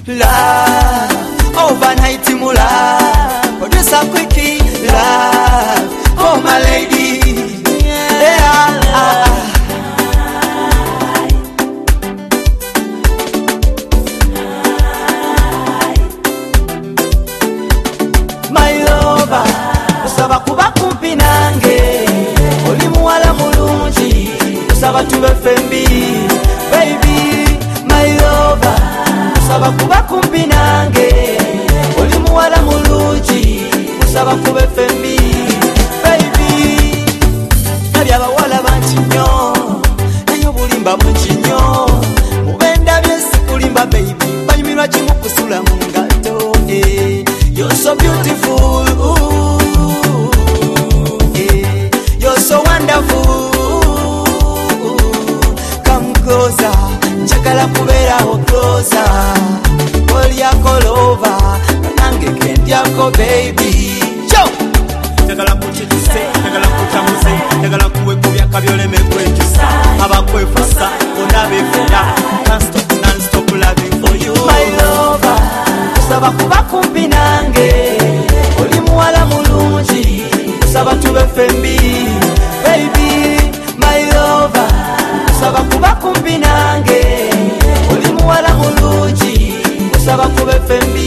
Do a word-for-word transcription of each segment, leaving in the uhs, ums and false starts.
love, overnight mu love, produce a quickie, love, oh my lady, yeah, my lover, usaba kuba kumpi nange, oli muwala mulungi, usaba tube fembi, baby, my lover, usaba kuba kumpi nange, oli muwala mulungi, usaba kube fembi, baby, nabya bawala bangi nnyo, nayo bulimba bungi nnyo, mubenda byesi kulimba baby, banyumirwa kimu kusula mu ngato, eh, you're so beautiful, ooh, eh, you're so wonderful, come closer, njagala kubeerawo closer, olyako lover, nange kendyako baby, yo! Njagala kukyetuse, njagala kutamuze, njagala kuwekubya kabyoleme kwetusa, abakwefasa, bonna beefera, can't stop, non-stop loving for you. My lover, usaba kuba kumpi nange, oli muwala mulungi, usaba tube fembi, baby, my lover, usaba kuba kumpi nange, oli muwala mulungi, usaba kube fembi,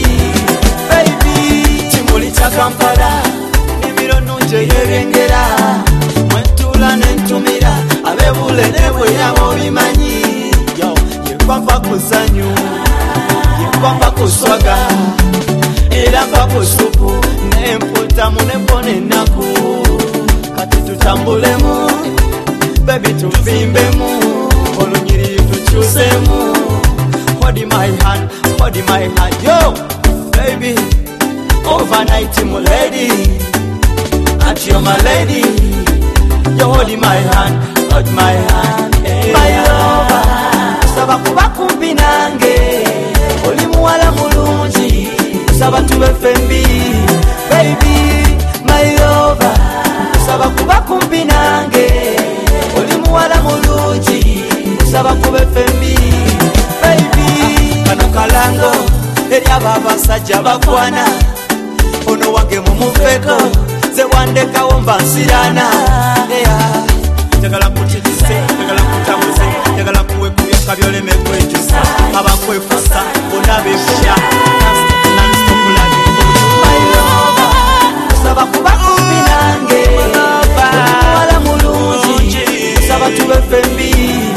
baby, kimuli kya Kampala, nimiro nungi ey'ebyengera, mwentula n'entumira, ab'ebule ne bweyamo bimanyi, yo, yekwampa ku ssanyu, yekwampa ku swaga, era mpa ku supu, n'emputamu n'empona ennaku, kati tutambulemu, baby tuvimbemu, olunyiriri tukyusemu, hold my hand, hold my hand, yo, baby, overnight mu lady, at you're my lady, you hold my hand, hold my hand, hey. My lover, usaba kuba kumpi nange, oli muwala mulungi, usaba tube fembi, baby, my lover, usaba kuba kumpi nange, oli muwala mulungi, usaba kube fembi, baby, kano kalango, eri abo abasajja bakwana, ono wange mumufeko, ze wandekawo mba nsirana, yeah. Njagala kukyetuse, njagala kutamuze, njagala kuwekubya kabyoleme kwetusa, abakwefasa, bonna beefera, can't stop, non-stop loving for you. My lover, usaba kuba kumpi nange, oli muwala mulungi, usaba tube fembi,